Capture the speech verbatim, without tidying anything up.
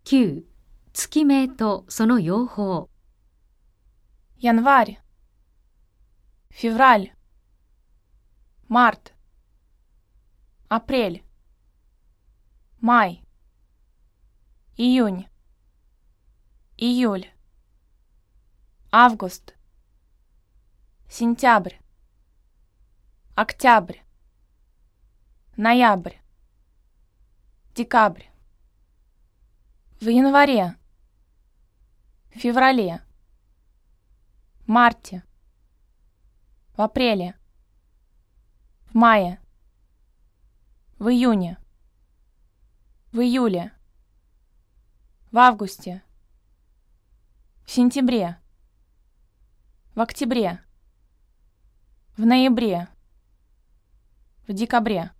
きゅう. 月名とその用法 январь, февраль, март, апрель, май, июнь, июль, август, сентябрь, октябрь, ноябрь, декабрь. В январе, феврале, марте, в апреле, в мае, в июне, в июле, в августе, в сентябре, в октябре, в ноябре, в декабре.